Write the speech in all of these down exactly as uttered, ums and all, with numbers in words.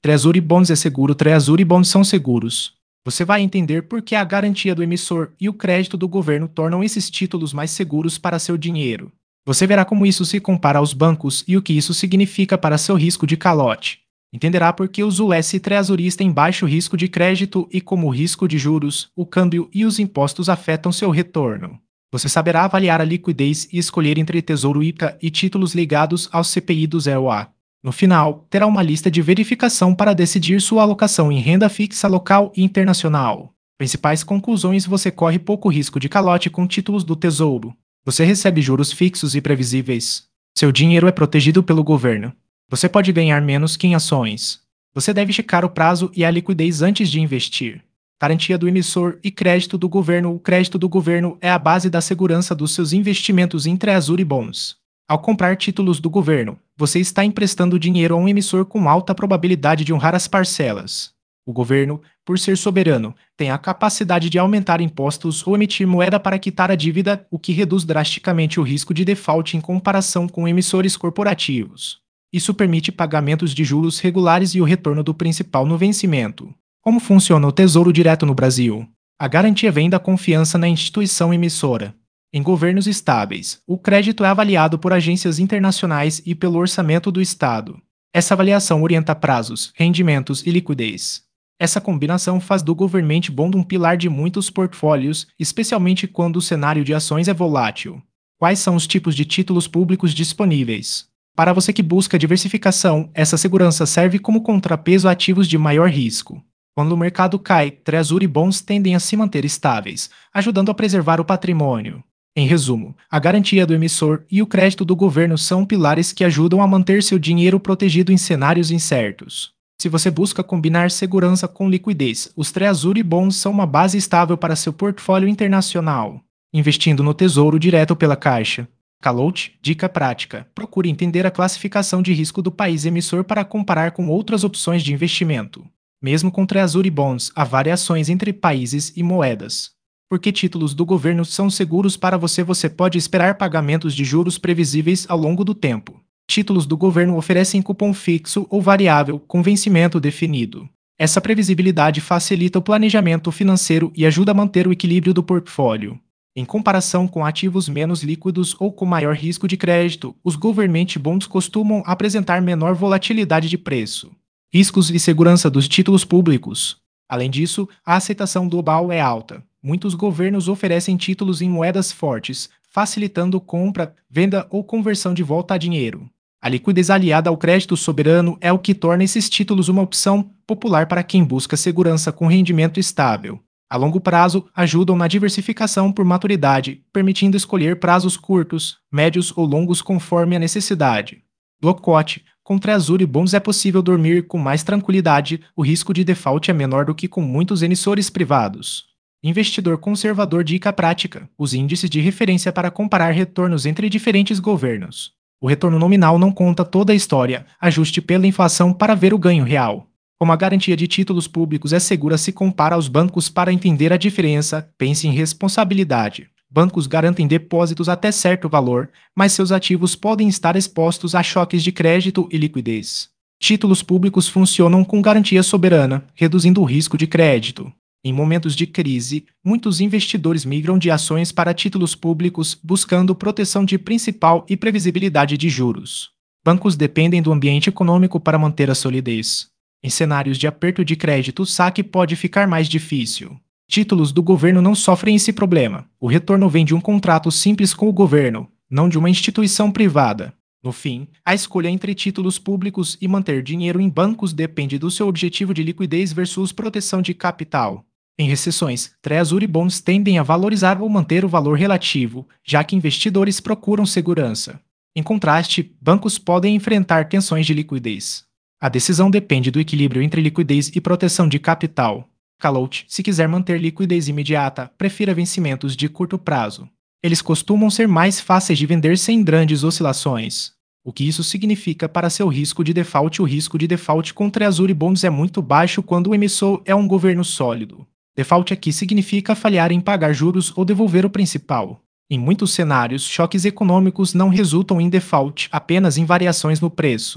Treasury Bonds é seguro. Treasury Bonds são seguros. Você vai entender por que a garantia do emissor e o crédito do governo tornam esses títulos mais seguros para seu dinheiro. Você verá como isso se compara aos bancos e o que isso significa para seu risco de calote. Entenderá por que os U S Treasuries têm baixo risco de crédito e como o risco de juros, o câmbio e os impostos afetam seu retorno. Você saberá avaliar a liquidez e escolher entre Tesouro I P C A e títulos ligados ao C P I do zero a. No final, terá uma lista de verificação para decidir sua alocação em renda fixa local e internacional. Principais conclusões: você corre pouco risco de calote com títulos do Tesouro. Você recebe juros fixos e previsíveis. Seu dinheiro é protegido pelo governo. Você pode ganhar menos que em ações. Você deve checar o prazo e a liquidez antes de investir. Garantia do emissor e crédito do governo. O crédito do governo é a base da segurança dos seus investimentos em Treasury Bonds. Ao comprar títulos do governo, você está emprestando dinheiro a um emissor com alta probabilidade de honrar as parcelas. O governo, por ser soberano, tem a capacidade de aumentar impostos ou emitir moeda para quitar a dívida, o que reduz drasticamente o risco de default em comparação com emissores corporativos. Isso permite pagamentos de juros regulares e o retorno do principal no vencimento. Como funciona o Tesouro Direto no Brasil? A garantia vem da confiança na instituição emissora. Em governos estáveis, o crédito é avaliado por agências internacionais e pelo orçamento do Estado. Essa avaliação orienta prazos, rendimentos e liquidez. Essa combinação faz do Government Bond um pilar de muitos portfólios, especialmente quando o cenário de ações é volátil. Quais são os tipos de títulos públicos disponíveis? Para você que busca diversificação, essa segurança serve como contrapeso a ativos de maior risco. Quando o mercado cai, Treasury Bonds tendem a se manter estáveis, ajudando a preservar o patrimônio. Em resumo, a garantia do emissor e o crédito do governo são pilares que ajudam a manter seu dinheiro protegido em cenários incertos. Se você busca combinar segurança com liquidez, os Treasury Bonds são uma base estável para seu portfólio internacional. Investindo no Tesouro Direto pela Caixa. Calote, dica prática. Procure entender a classificação de risco do país emissor para comparar com outras opções de investimento. Mesmo com Treasury Bonds, há variações entre países e moedas. Porque títulos do governo são seguros para você, você pode esperar pagamentos de juros previsíveis ao longo do tempo. Títulos do governo oferecem cupom fixo ou variável com vencimento definido. Essa previsibilidade facilita o planejamento financeiro e ajuda a manter o equilíbrio do portfólio. Em comparação com ativos menos líquidos ou com maior risco de crédito, os Government Bonds costumam apresentar menor volatilidade de preço. Riscos e segurança dos títulos públicos. Além disso, a aceitação global é alta. Muitos governos oferecem títulos em moedas fortes, facilitando compra, venda ou conversão de volta a dinheiro. A liquidez aliada ao crédito soberano é o que torna esses títulos uma opção popular para quem busca segurança com rendimento estável. A longo prazo, ajudam na diversificação por maturidade, permitindo escolher prazos curtos, médios ou longos conforme a necessidade. Blockout. Com Treasury Bonds é possível dormir com mais tranquilidade, o risco de default é menor do que com muitos emissores privados. Investidor conservador. Dica prática. Use índices de referência para comparar retornos entre diferentes governos. O retorno nominal não conta toda a história, ajuste pela inflação para ver o ganho real. Como a garantia de títulos públicos é segura se compara aos bancos, para entender a diferença, pense em responsabilidade. Bancos garantem depósitos até certo valor, mas seus ativos podem estar expostos a choques de crédito e liquidez. Títulos públicos funcionam com garantia soberana, reduzindo o risco de crédito. Em momentos de crise, muitos investidores migram de ações para títulos públicos, buscando proteção de principal e previsibilidade de juros. Bancos dependem do ambiente econômico para manter a solidez. Em cenários de aperto de crédito, o saque pode ficar mais difícil. Títulos do governo não sofrem esse problema. O retorno vem de um contrato simples com o governo, não de uma instituição privada. No fim, a escolha entre títulos públicos e manter dinheiro em bancos depende do seu objetivo de liquidez versus proteção de capital. Em recessões, Treasury Bonds tendem a valorizar ou manter o valor relativo, já que investidores procuram segurança. Em contraste, bancos podem enfrentar tensões de liquidez. A decisão depende do equilíbrio entre liquidez e proteção de capital. Calote. Se quiser manter liquidez imediata, prefira vencimentos de curto prazo. Eles costumam ser mais fáceis de vender sem grandes oscilações. O que isso significa para seu risco de default? O risco de default com Treasury Bonds é muito baixo quando o emissor é um governo sólido. Default aqui significa falhar em pagar juros ou devolver o principal. Em muitos cenários, choques econômicos não resultam em default, apenas em variações no preço.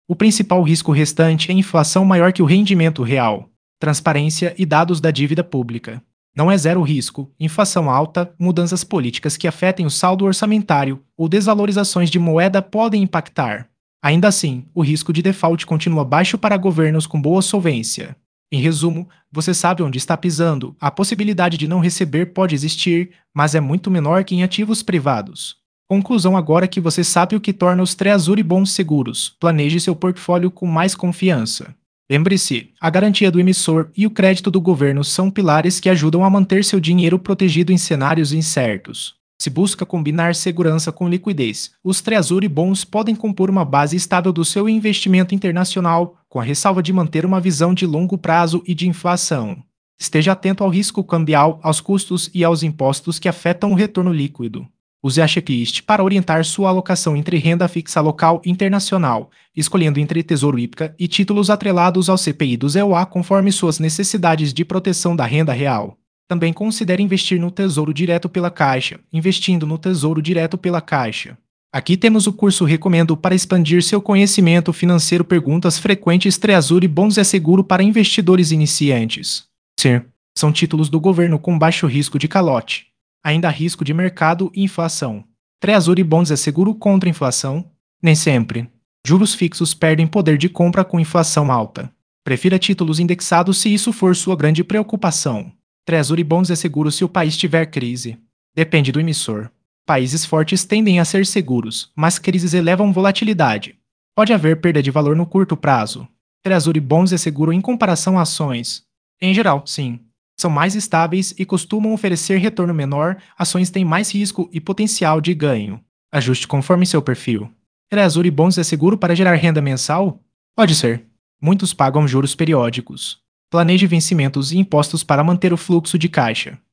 O principal risco restante é inflação maior que o rendimento real, transparência e dados da dívida pública. Não é zero risco, inflação alta, mudanças políticas que afetem o saldo orçamentário ou desvalorizações de moeda podem impactar. Ainda assim, o risco de default continua baixo para governos com boa solvência. Em resumo, você sabe onde está pisando, a possibilidade de não receber pode existir, mas é muito menor que em ativos privados. Conclusão agora que você sabe o que torna os Treasury Bonds seguros. Planeje seu portfólio com mais confiança. Lembre-se, a garantia do emissor e o crédito do governo são pilares que ajudam a manter seu dinheiro protegido em cenários incertos. Se busca combinar segurança com liquidez, os Treasury Bonds podem compor uma base estável do seu investimento internacional, com a ressalva de manter uma visão de longo prazo e de inflação. Esteja atento ao risco cambial, aos custos e aos impostos que afetam o retorno líquido. Use a checklist para orientar sua alocação entre renda fixa local e internacional, escolhendo entre Tesouro Hípica e títulos atrelados ao C P I do Z E U A conforme suas necessidades de proteção da renda real. Também considere investir no Tesouro Direto pela Caixa, investindo no Tesouro Direto pela Caixa. Aqui temos o curso Recomendo para expandir seu conhecimento financeiro. Perguntas frequentes: Treasury Bonds é seguro para investidores iniciantes? Sim, são títulos do governo com baixo risco de calote. Ainda há risco de mercado e inflação. Treasury Bonds é seguro contra a inflação? Nem sempre. Juros fixos perdem poder de compra com inflação alta. Prefira títulos indexados se isso for sua grande preocupação. Treasury Bonds é seguro se o país tiver crise. Depende do emissor. Países fortes tendem a ser seguros, mas crises elevam volatilidade. Pode haver perda de valor no curto prazo. Treasury Bonds é seguro em comparação a ações? Em geral, sim. São mais estáveis e costumam oferecer retorno menor, ações têm mais risco e potencial de ganho. Ajuste conforme seu perfil. Treasury Bonds é seguro para gerar renda mensal? Pode ser. Muitos pagam juros periódicos. Planeje vencimentos e impostos para manter o fluxo de caixa.